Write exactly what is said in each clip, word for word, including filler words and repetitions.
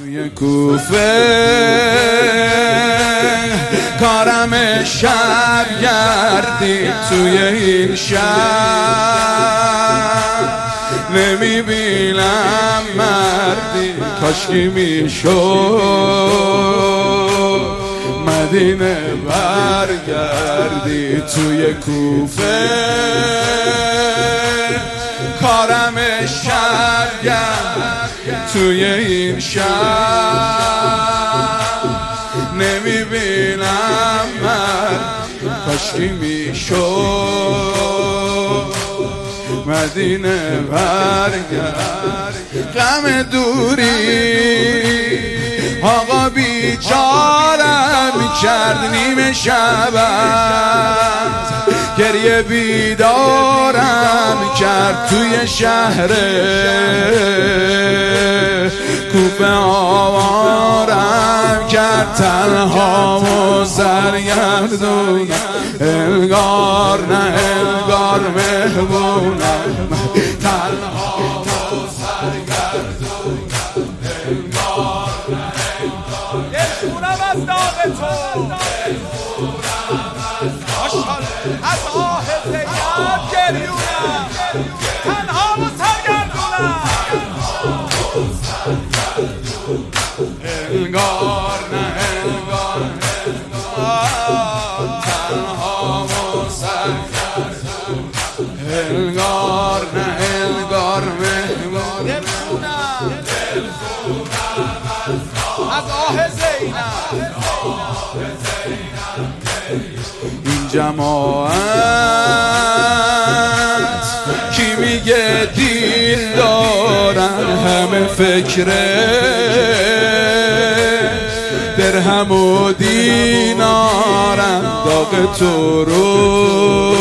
توی کوفه کارم شب گردید توی این شب نمیبینم مردی کاشکی میشد مدینه برگردی توی کوفه کارم شب گرد توی این شب نمیبینم مرد کاشکی میشد مدینه برگرد غم دوری آقا بیچارم کرد نیمه شبت گریه بیدارم کرد توی شهر کوفه آوارم کرد تنها و سرگردونم انگار نه انگار مهبونم تنها و سرگردونم انگار نه انگار دلخونم از داغ تو از آه زینب گریونم تنها و سرگردونم انگار نه انگار تنها و سرگردونم انگار نه انگار مهمان دلخونم از آه زینب این جماعت کی میگه دین دارن همه فکره درهم و دینارن داغ تو رو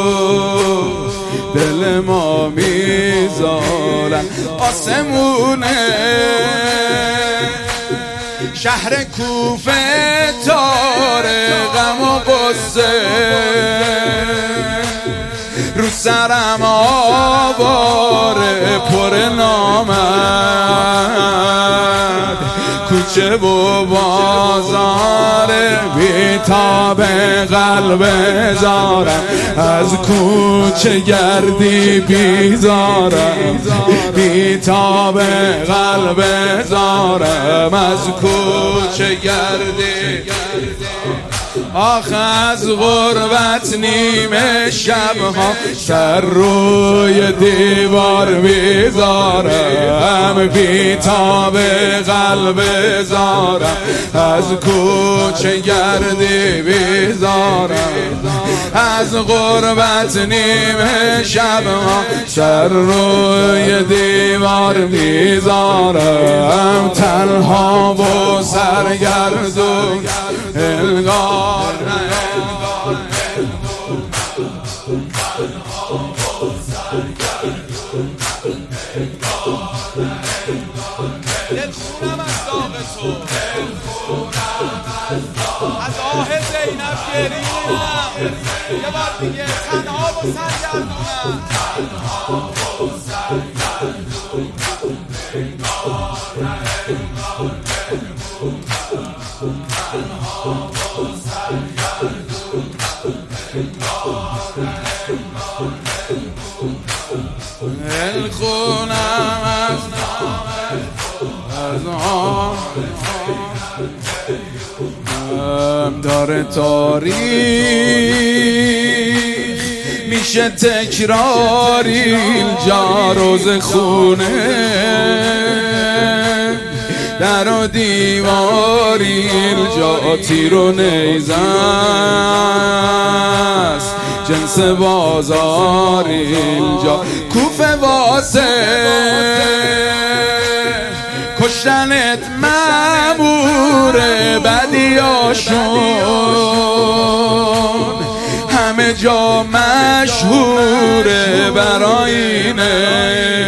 دل ما میذارن آسمونه شهر کوفه تاره غم و غصه رو سرم آواره پر نامد کوچه و بازار بیتاب قلب زارم از کوچه گردی بیزارم بیتاب قلب زارم از کوچه گردی آخ از غربت نیمه شبها سر روی دیوار بیزارم بیتاب قلب زارم از کوچه گردی بیزارم از غربت نیمه شبها سر روی دیوار بیزارم تنها و سرگردون انگار نه انگار دلخونم از داغ تو از آه زینب گریونم یه بار دیگه تنها و سرگردونم دلخونم از از آن داره تاریخ میشه تکراری اینجا روز خونه در و دیواری اینجا تیر و نیزه است جنس بازار اینجا کوفه واسه کشتنت ماموره بدیاشون همه جا مشهوره برای اینه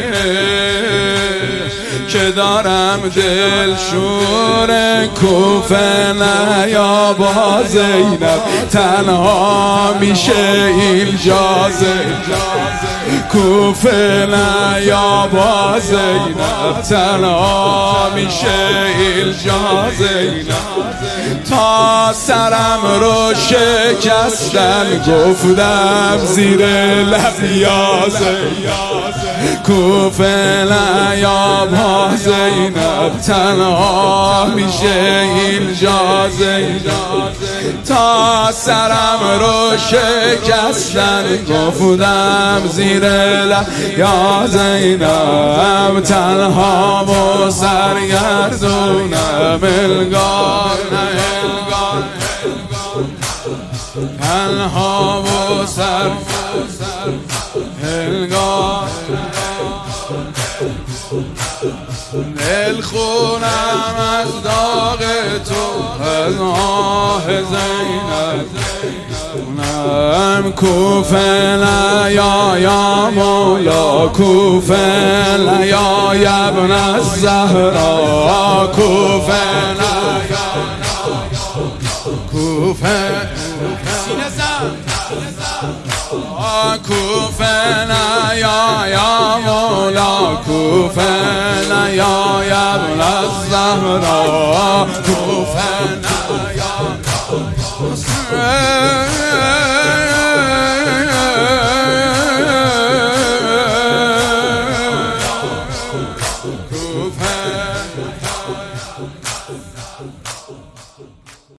که دارم دل شور کوفه نه یا با زینب تنها میشه اینجا زینب کوفه نه یا با زینب تنها میشه اینجا زینب تا سرم رو شکستن گفتم زیر لب یا زینب کوفه نه یا با زینب تنها میشه اینجا زینب تا سرم رو شکستن گفتم زیر لب یا زینب تنها و سرگردونم الگار نه الگار تنها و سر الگار دل خونم از داغ تو از آه زینب کوفه لا یا یا مولا کوفه لا یا یا ابن الزهرا کوفه لا یا کوفه کوفه لا یا یا مولا کوفه لا یا یا ابن الزهرا کوفه لا یا